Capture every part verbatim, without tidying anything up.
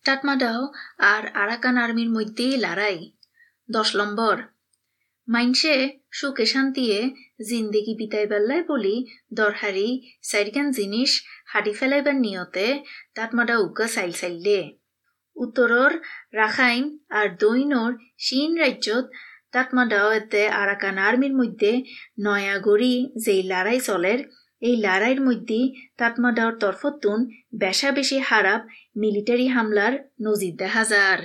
Tatmadaw আর Arakan আর্মির মধ্যে লড়াই। দশ নম্বর মাইনসে সুখে শান্তিয়ে জিন্দেগি বিতাই বেল্লাই বলি দরহারি সাইরগান জিনিস হাঁটি ফেলাইবার নিয়তে টাটমাদাও উগ্গা চাইল চাইলে। উত্তরর রাখাইন আর দৈনর চীন রাজ্যত টাটমাদাও এতে আরাকান আর্মির মধ্যে নয়াগড়ি যেই লড়াই চলের, এই লড়াইয়ের মধ্যে টাটমাদাওর তরফতুন বেশা বেশি হারাপ মিলিটারি হামলার নজির দেখা যার।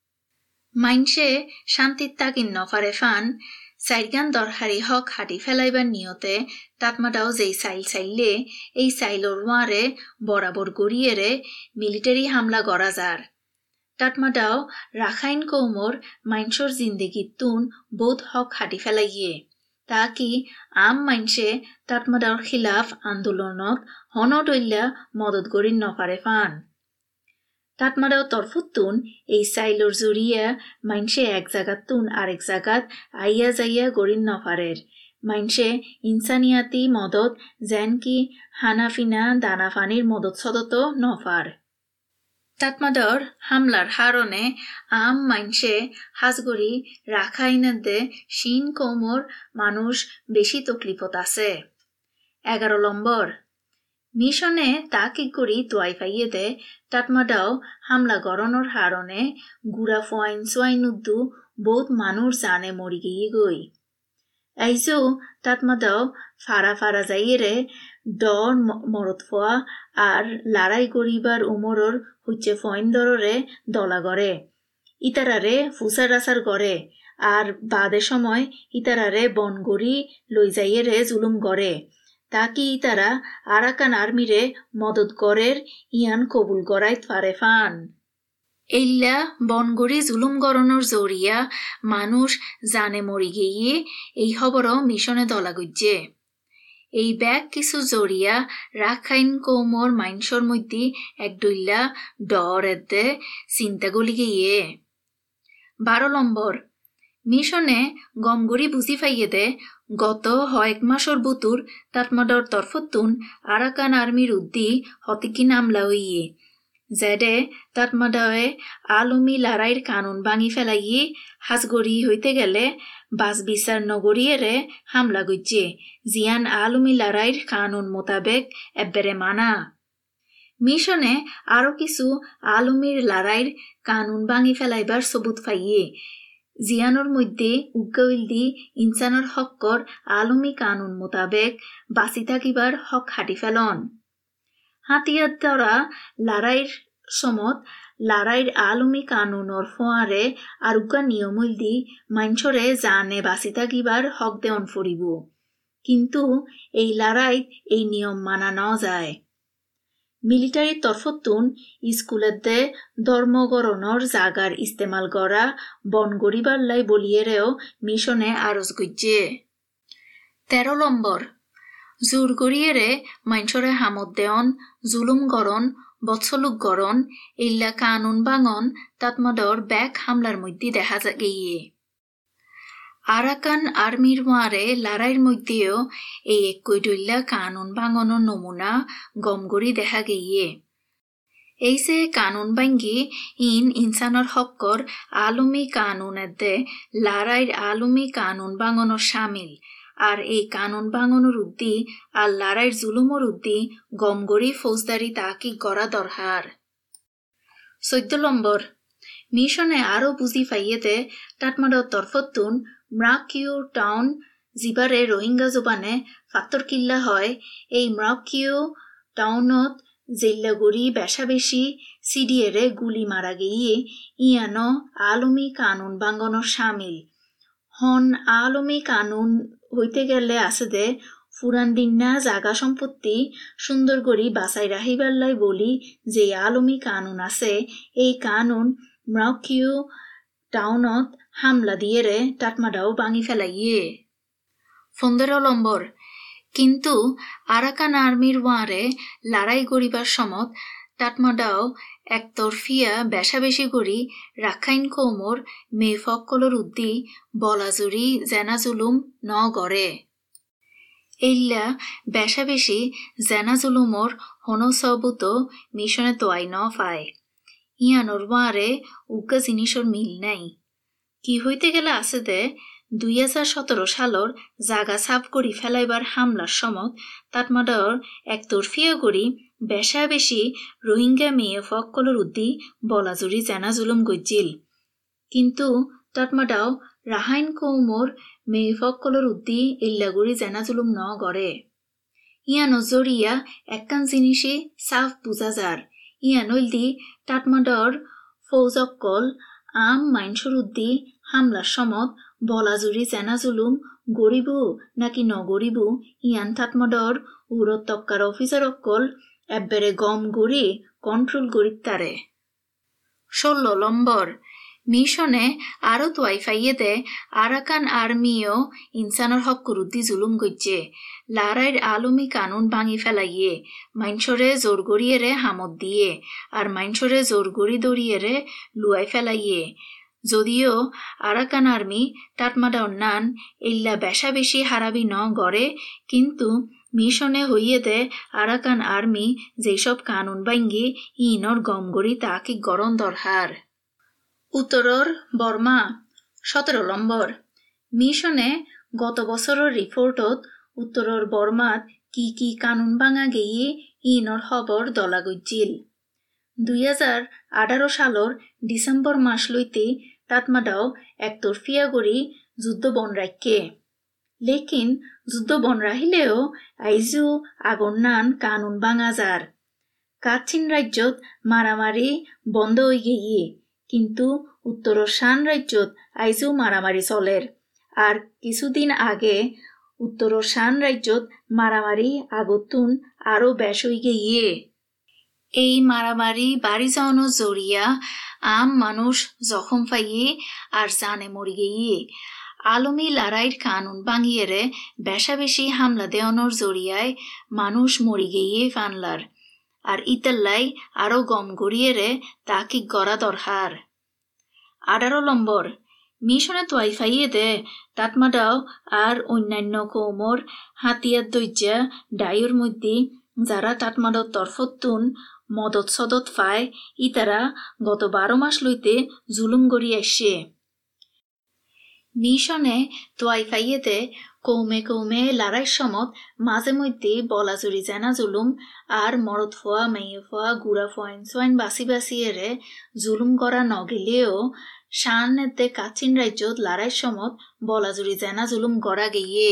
মাইনসে শান্তির তাকিন নফারে ফান সাইরগান দরহারি হক হাঁটি ফেলাইবার নিয়তে টাটমাদাও যেই চাইল চাইলে এই চাইলর ওয়ারে বরাবর গড়িয়েরে মিলিটারি হামলা গড়া যার। টাটমাদাও রাখাইন কৌমর মাইনসর জিন্দেগির তুন বোধ হক হাঁটি ফেলাইয়ে তাকি আম মাইনসে টাটমাদাওর খিলাফ আন্দোলনত হনদল্যা মদত গড়িন নফারে ফান। টাটমাদাও তরফতুন এই চাইলর জড়িয়া মাইনসে এক জাগাত তুন আরেক জাগাত আইয়া যাইয়া গড়িন নফারের। মাইনসে ইনসানিয়াতি মদত যেন কি হানাফিনা দানাফানির মদত সদত নফার। টাটমাদাওর হামলার হারণে আম মাইনসে হাজগড়ি রাখাইনদে চীন কৌমর মানুষ বেশি তকলিফত আছে। এগারো নম্বর মিশনে তাকিক করি তোয়াই ফাইয়ে দে টাটমাদাও হামলা গড়নর হারণে গুড়া ফোয়াইন সোয়াইন উদ্দু বহুত মানুষ জানে মরি গিয়ে গই। আইজো টাটমাদাও ফারা ফারা যাইয়েরে ডর মরত ফোয়া আর লড়াই গড়িবার উমরর হুচ্ছে ফয়েন দররে দলা গড়ে ইতারারে ফুসার রাসার গড়ে আর বাদে সময় ইতারারে বন গড়ি লই যাইয়েরে জুলুম গড়ে তাকি ইতারা আরাকান আর্মিরে মদত গড়ের ইয়ান কবুল গড়াইত ফারে ফান। এইলা বনগড়ি জুলুম গড়নর জড়িয়া মানুষ জানে মরি গিয়ে এই খবর মিশনে দলা গুজ্জে। এই ব্যাগ কিছু জড়িয়া রাখাইন কৌমর মাইনসর মধ্যে একডইল্লা ডর এদে চিন্তা গলি গিয়ে। বারো নম্বর মিশনে গমগড়ি বুঝি ফাইয়ে দে গত হয়েক মাসর বুতুর টাটমাদাওর তরফতুন আরাকান আর্মির উদ্দি হতিকি নামলা হইয়ে যেডে টাটমাদাওয়ে আলমি লড়াইয়ের কানুন ভাঙি ফেলাইয়ে হাজগড়ি হইতে গেলে বাস বিচার নগরিয়েরে হামলা গুজ্জে জিয়ান আলমি লড়াইয়ের কানুন মোতাবেক এব্বেরে মানা। মিশনে আরো কিছু আলমির লড়াইয়ের কানুন ভাঙি ফেলাইবার সবুত ফাইয়ে জিয়ানোর মধ্যে উগ্গাউলদি ইনসানোর হক্কর আলমি কানুন মোতাবেক বাঁচি থাকিবার হক হাঁটি ফেলন। হাতিয়ার দ্বারা লড়াইয়ের সমত লড়াইয়ের আলমি কানুনর ফোয়ারে আর উগ্গা নিয়মুলদি মাইনসরে জানে বাঁচি থাকিবার হক দেওন ফরিব, কিন্তু এই লড়াইত এই নিয়ম মানা ন যায়। মিলিটারির তরফতুন স্কুলের দে ধর্মগরণর জাগার ইস্তেমাল করা বন গড়িবার লাই বলিয়েরেও মিশনে আরজ গুজ্জে। তেরো নম্বর জোর গড়িয়েরে মাইনসরে হামত দেওন জুলুম গড়ন বৎসলুক গড়ন ইল্লা কানুন বাঙন টাটমাদাওর ব্যাক হামলার মধ্যে দেখা যা গিয়ে। আরাকান আর্মির ওয়ারে লড়াইয়ের মধ্যেও এই একই ডইল্লা কানুন বাঙনের নমুনা গমগড়ি দেখা গিয়ে। এই যে কানুন বাঙ্গি ইন ইনসানর হক্কর আলমি কানুন এদে লড়াইয়ের আলমি কানুন বাঙনের সামিল আর এই কানুন বাঙনের উদ্দি আর লড়াইয়ের জুলুমর উদ্দি গমগড়ি ফৌজদারি তাকি গড়া দরকার। চৈদ্দ নম্বর মিশনে আরো বুঝি ফাইয়েতে টাটমাদাওর তরফতুন মরাক্কিউ টাউন জিবারে রোহিঙ্গা জবানে ফাত্তর কিল্লা হয় এই মরাক্কিউ টাউনত জেল্লাগড়ি বেশা বেশি সিডিএরে গুলি মারা গিয়ে ইয়ানো আলমি কানুন বাঙ্গনের সামিল হন। আলমি কানুন হইতে গেলে আছে দে ফুরান দিন্না জাগা সম্পত্তি সুন্দর করি বাঁচাই রাখিবার লাই বলি যে আলমি কানুন আছে এই কানুন মরাক্কিউ টাউনত হামলা দিয়েরে টাটমাদাও ভাঙি ফেলাইয়ে। পনেরো নম্বর কিন্তু আরাকান আর্মির ওয়ারে লড়াই গড়িবার সমত টাটমাদাও একতরফিয়া বেশা বেশি গড়ি রাখাইন কৌমর মেফক্কলর উদ্দি বলাজুরি জেনা জুলুম ন গড়ে। এইলা বেশা বেশি জেনা জুলুমর হনসবুত মিশনে তোয়াই ন পায়। ইয়ানোর মারে উকা জিনিসর মিল নাই। কি হইতে গেলে আছে দে দুই হাজার সতেরো সালর জাগা সাফ করি ফেলাইবার হামলার সমত তাতমাদার একতরফিয়া করি বেশা বেশি রোহিঙ্গা মেয়ে ফকলর উদ্দি বলাজুরি জেনা জুলুম গজ্জিল। কিন্তু তাতমাদাও রাহাইন কৌমর মেয়ে ফকলর উদ্দি ইল্লাগুড়ি জেনা জুলুম ন গড়ে। ইয়ানো জরিয়া একখান জিনিসে সাফ বুঝা যার। ইয়ানইল দি তাতমাদার ফৌজকল আম মাইনসর উদ্দি হামলার সমত বলাজুরি জেনা জুলুম গরিবু নাকি নগরিবু ইয়ান তাতমাদার উরত তক্কার অফিসার অকল এব্বেরে গম গড়ি কন্ট্রোল গড়িত তারে। ষোলো নম্বর মিশনে আরো তোয়াই ফাইয়ে দে আরাকান আর্মিও ইনসানর হক্কর উদ্দি জুলুম গজ্জে লারাইর আলমি কানুন ভাঙি ফেলাইয়ে মাইনসরে জোর গড়িয়েরে হামত দিয়ে আর মাইনসরে জোর গড়ি দড়িয়েরে লুয়াই ফেলাইয়ে। যদিও আরাকান আর্মি তাতমাদার নান ইল্লা বেশা বেশি হারাবি ন গড়ে, কিন্তু মিশনে হইয়ে দে আরাকান আর্মি যেসব কানুন ভাঙ্গি ইনর গমগড়ি তাকে গরম দরহার। উত্তরর বর্মা সতেরো নম্বর মিশনে গত বছরের রিপোর্টত উত্তরর বর্মাত কি কি কানুন ভাঙা গিয়ে ইনর খবর দলা গজ্জিল। দুই হাজার আঠারো সালর ডিসেম্বর মাস লইতে তাতমাদাও একতরফিয়া গড়ি যুদ্ধ বন রাখে। লেকিন যুদ্ধ বন রাহিলেও আইজু আগর নান কানুন ভাঙা যার। কাচিন রাজ্যত মারামারি বন্ধ হয়ে গিয়ে, কিন্তু উত্তরের শান রাজ্যত আইজু মারামারি চলের। আর কিছুদিন আগে উত্তরের শান রাজ্যত মারামারি আগতুন আরো বেশ হয়ে গিয়ে। এই মারামারি বাড়ি যাওয়ানোর জরিয়া আম মানুষ জখম পাইয়ে আর জানে মরি গিয়ে। আলমি লড়াইয়ের কানুন ভাঙিয়েরে বেশা বেশি হামলা দেওয়ানোর জরিয়ায় মানুষ মরি গিয়ে ফানলার। আর ইতাল্লাই আরো গম গড়িয়েরে তাকে গড়া দরহার। আঠারো নম্বর মিশনে তোয়াই ফাইয়ে দে তাতমাদাও আর অন্যান্য কৌমর হাতিয়ার দৈর্যা ডাইয়ের মধ্যে যারা তাতমাদার তরফতুন মদত সদত পায় ইতারা গত বারো মাস লইতে জুলুম গড়ি আসছে। মিশনে তোয়াই ফাইয়ে দে কৌমে কৌমে লড়াই সমত মাঝে মধ্যে বলাজুরি জেনা জুলুম আর মরদ ফোয়া মেয়ে ফোয়া গুড়া ফোয়াইন সোয়াইন বাসি বাসিয়েরে জুলুম করা নগেলেও শানতে কাচিন রাজ্যত লড়াই সমত বলাজুরি জেনা জুলুম গড়া গিয়ে।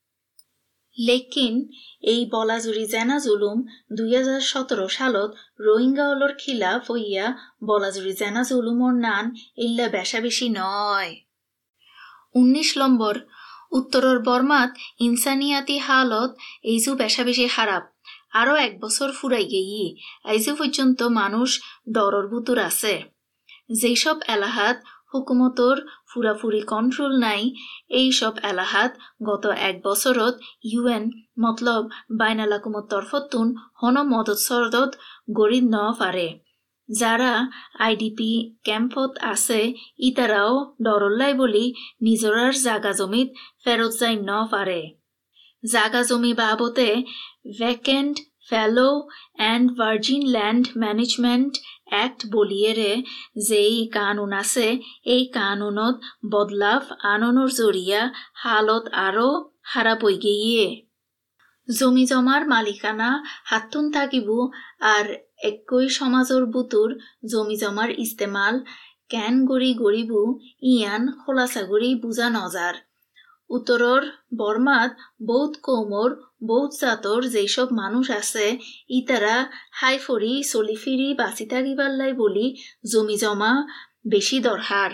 লেকিন এই বলাজুরি জেনা জুলুম দুই হাজার সতেরো সালত রোহিঙ্গা হলর খিলাফ হইয়া বলাজুরি জেনা জুলুমর নান ইল্লা বেশা বেশি নয়। উনিশ নম্বর উত্তরের বর্মাত ইনসানিয়াতি হালত এইজু বেশা বেশি খারাপ। আরো এক বছর ফুরাই গিয়ে আইজু পর্যন্ত মানুষ ডরর বুতুর আছে। যেসব এলাহাত হুকুমতর ফুরাফুরি কন্ট্রোল নাই, এই সব এলাহাত গত এক বছরত ইউএন মতলব বাইনালাকুমত তরফতুন হন মদত সরদত গড়ি ন পারে। যারা আইডিপি ক্যাম্পত আছে ইতারাও ডরল্লাই বলি নিজরার জাগা জমিত ফেরত যাই ন পারে। জাগা জমি বাবতে vacant fallow and virgin land management act বলিয়েরে যেই কানুন আছে এই কানুনত বদলাভ আননোর জরিয়া হালত আরো খারাপ হয়ে গিয়ে। জমি জমার মালিকানা হাতুন থাকিবু আর একই সমাজর বুতুর জমি জমার ইস্তেমাল ক্যান গড়ি গড়িবু ইয়ান খোলাসা গড়ি বুঝা নজার। উত্তরর বর্মাত বৌদ্ধ কৌমর বৌদ্ধ জাতর যেসব মানুষ আছে ইতারা হাই ফরি চলি ফিরি বাঁচি থাকিবাল্লাই বলি জমি জমা বেশি দরহার।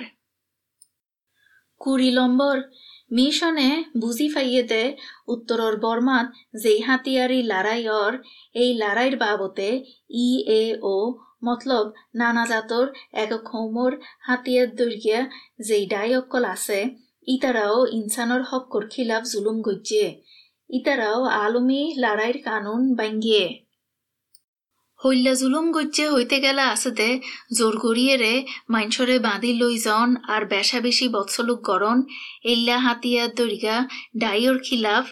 কুড়ি নম্বর মিশনে বুঝি ফাইয়ে দে উত্তরর বর্মাত যেই হাতিয়ারি লড়াইয়র এই লড়াইয়ের বাবতে ই এ ও মতলব নানা জাতর এক কৌমর হাতিয়ার দৈর্ঘ্যা যেই ডাইঅক্কল আছে ইতারাও ইনসানর হক্কর খিলাফ জুলুম গজ্জে। ইতারাও আলমি লড়াইয়ের কানুন ভাঙ্গিয়ে। হইলা জুলুম গজ্জে হইতে গেলা আছে দে জোর গড়িয়েরে মাইনসরে বাঁধি লই জন আর বেশা বেশি বৎসলুক গরণ এল্লা হাতিয়ার দৈর্ঘ্যা ডাইয়র খিলাফ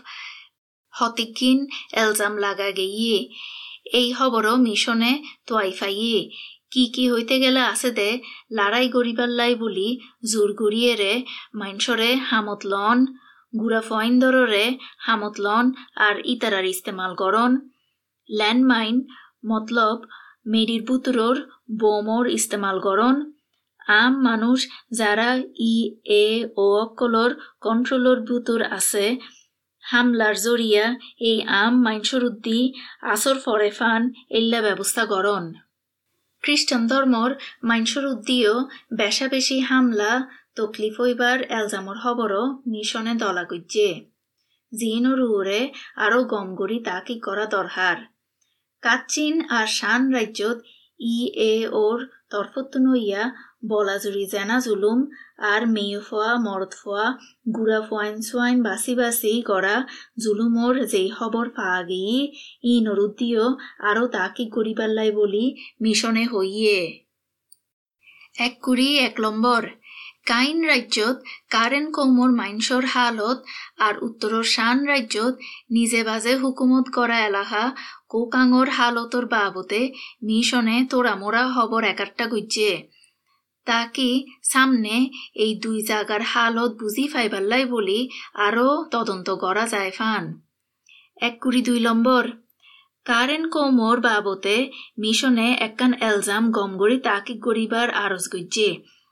হতিকিন এলজাম লাগা গিয়ে। এই খবরও মিশনে তোয়াই ফাইয়ে। কি কি হইতে গেলে আছে দে লড়াই গরিবার লাই বলি জোর গড়িয়ে রে মাইনসরে হামত লন গুড়া ফয়েন দররে হামত লন আর ইতারার ইস্তেমাল করন ল্যান্ডমাইন মতলব মেরির বুতুরোর বোমর ইস্তেমাল করন আম মানুষ যারা ই এ ও অকলর কন্ট্রোলর বুতুর আছে হামলার জরিয়া এই আম মাইনসর উদ্দি আসর ফরে ফান এল্লা ব্যবস্থা করন খ্রিস্টান ধর্মর মাইনসর উদ্দিও বেশা বেশি হামলা তকলিফ হইবার এলজামর খবরও মিশনে দলা গজ্জে জিনর উরে আরো গমগরি তা কি করা দরকার কাচিন আর শান রাজ্যত ই এ ওর তরফতুন হইয়া বলাজুরি জেনা জুলুম আর মেয়ে ফোয়া মরদ ফোয়া গুড়া ফোয়াইন সোয়াইন বাসি বাসি করা জুলুমর যেই খবর পাওয়া গিয়ে ই নরুদ্দিও আরো তাকি গরিবাল্লাই বলি মিশনে হইয়ে এক কুড়ি এক নম্বর কাইন রাজ্যত কারেন কৌমর মাইনসর হালত আর উত্তরর শান রাজ্যত নিজে বাজে হুকুমত করা এলাকা কোকাঙর হালতর বাবতে মিশনে তোরা মোরা খবর একাট্টা গুজ্জে তাকি সামনে এই দুই জায়গার হালত বুঝি ফাইবাল্লাই বলি আরো তদন্ত করা যায় ফান এক কুড়ি দুই নম্বর কারেন কৌমর বাবতে মিশনে একখান এলজাম গমগড়ি তাকি গরিবার আরজ গুজ্জে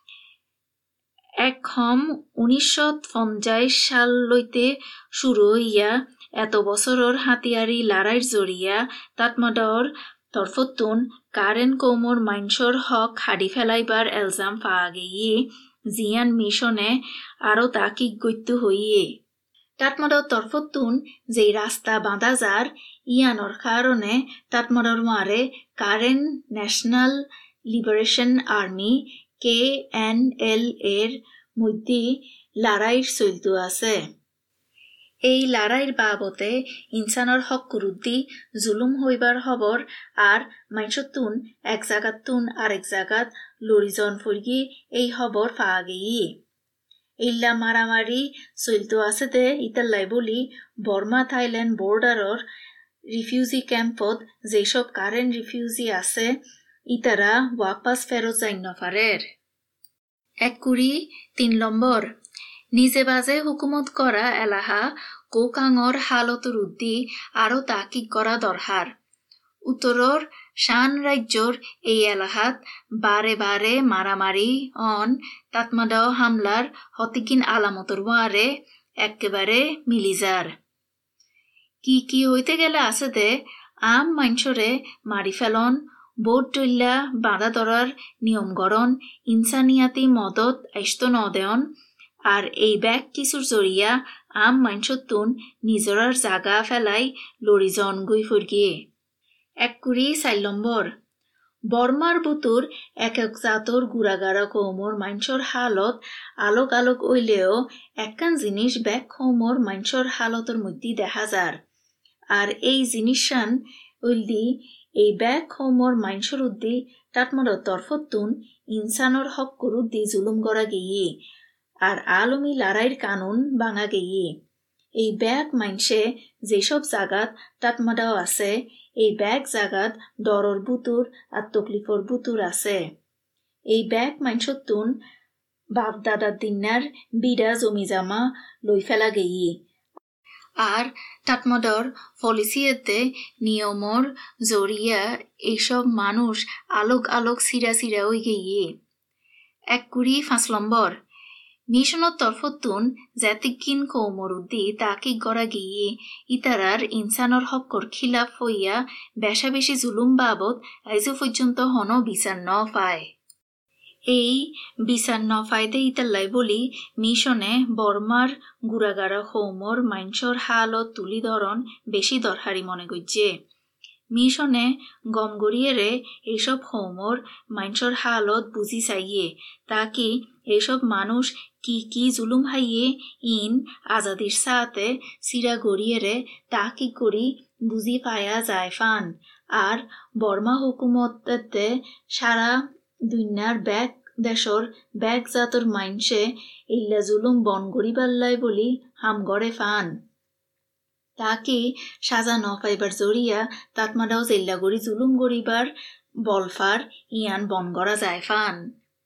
এক হম উনিশশো পঞ্চাশ সাল লইতে শুরু হইয়া এত বছরর হাতিয়ারি লড়াইর জরিয়া তাতমাডাওর তরফতুন কারেন কৌমর মাইনসর হক হাডি ফেলাইবার এলজাম পাওয়া গিয়ে জিয়ান মিশনে আরো তাকি গৈত্য হইয়ে তাতমাডাওর তরফতুন যেই রাস্তা বাঁধা যার ইয়ানোর কারণে তাতমাডাওর মারে Karen National Liberation Army K N L এর মধ্যে লড়াইর চলতে আছে এই লড়াইর বাবতে ইনসানর হক কুরুদ্দি জুলুম হইবার খবর আর মাইনসতুন এক জাগাতুন আরেক জাগাত লরিজন ফুরগি এই খবর পাওয়া গিয়ে ইল্লা মারামারি চলতে আছে দে ইতাল্লাই বলি বর্মা থাইল্যান্ড বর্ডারর রিফিউজি ক্যাম্পত যেসব কারেন্ট রিফিউজি আছে ইতারা ওয়াপাস ফেরত যাইন নফারের এক কুড়ি তিন নম্বর নিজে বাজে হুকুমত করা এলাহা কোকাঙর হালতর উদ্দি আরো তাকি করা দরকার উত্তরর শান রাজ্যর এই এলাহাত বারে বারে মারামারি অন তাতমাদাও হামলার হতিকিন আলামতর ওয়ারে একেবারে মিলিজার কি কি হইতে গেলে আছে দে আম মাইনসরে মারি ফেলন বোট টইল্লা বাঁধা ধরার নিয়ম গড়ন ইনসানিয়াতি মদত আইস্ত নদেয়ন আর এই ব্যাগ কিছুর জরিয়া আম মাইনসতুন নিজরার জাগা ফেলাই লরিজন গুই ফুরগিয়ে এক কুড়ি চার নম্বর বর্মার বুতুর এক এক জাতর গুড়াগাড়া কৌমর মাইনসর হালত আলোক আলোক ওইলেও একখান জিনিস ব্যাগ কৌমর মাইনসর হালতর মধ্যে দেখা যার আর এই জিনিসান ওইলদি এই ব্যাগ কৌমর মাইনসর উদ্দি তাতমার তরফতুন ইনসানর হক করুদ্দি জুলুম করা গিয়ে আর আলমি লড়াইয়ের কানুন ভাঙা গিয়ে এই ব্যাগ মাইনসে যেসব জাগাত তাতমাদাও আছে এই ব্যাগ জাগাত ডরর বুতুর আর তকলিফর বুতুর আছে এই ব্যাগ মাইনসতুন বাপ দাদার দিনার বিড়া জমি জামা লই ফেলা গিয়ে আর তাতমাদর পলিসিয়েতে নিয়মর জরিয়া এইসব মানুষ আলোক আলোক সিরা সিরা হয়ে গিয়ে এক কুড়ি পাঁচ নম্বর মিশনের তরফতুন জাতিকিন কৌমরুদ্দি তাকি গড়া গিয়ে ইতারার ইনসানর হকর খিলাফ হইয়া বেশা বেশি জুলুম বাবদ আইজো পর্যন্ত হন বিচার ন পায় এই বিচার ন ফাইদে ইতাল্লাই বলি মিশনে বর্মার গুড়াগাড়া কৌমর মাইনসর হালত তুলি ধরন বেশি দরহারি মনে গজ্জে মিশনে গম গড়িয়ে এইসব কৌমর মাইনসর হালত বুঝি চাইয়ে তাকি এইসব মানুষ কি কি জুলুম হাইয়ে ইন আজাদির সাথে সিরা গড়িয়ে তা কি করি বুঝি পায়া যায় ফান আর বর্মা হুকুমতে সারা দুনিয়ার ব্যাগ দেশর ব্যাগ জাতর মাইনসে ইল্লা জুলুম বন গড়িবাল্লাই বলি হাম গড়ে ফান তাকি সাজা ন পাইবার জরিয়া তাতমাদাও জেল্লা গড়ি জুলুম গড়িবার বলফার ইয়ান বন করা যায় ফান